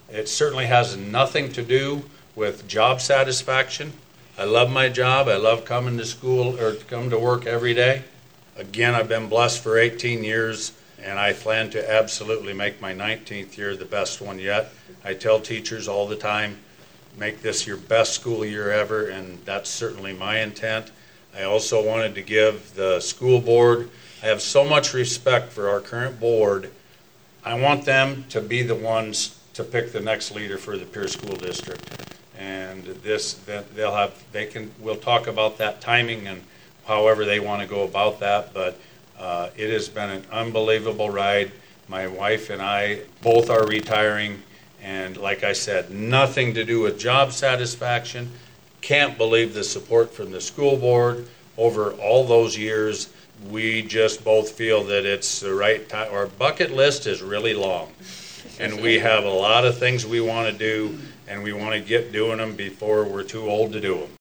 It certainly has nothing to do with job satisfaction. I love my job. I love coming to school or come to work every day. Again, I've been blessed for 18 years, and I plan to absolutely make my 19th year the best one yet. I tell teachers all the time, make this your best school year ever, and that's certainly my intent. I also wanted to give the school board, I have so much respect for our current board. I want them to be the ones to pick the next leader for the Pierce School District. And we'll talk about that timing and however they want to go about that, but it has been an unbelievable ride. My wife and I both are retiring, and like I said, nothing to do with job satisfaction. Can't believe the support from the school board over all those years. We just both feel that it's the right time. Our bucket list is really long, and we have a lot of things we want to do, and we want to get doing them before we're too old to do them.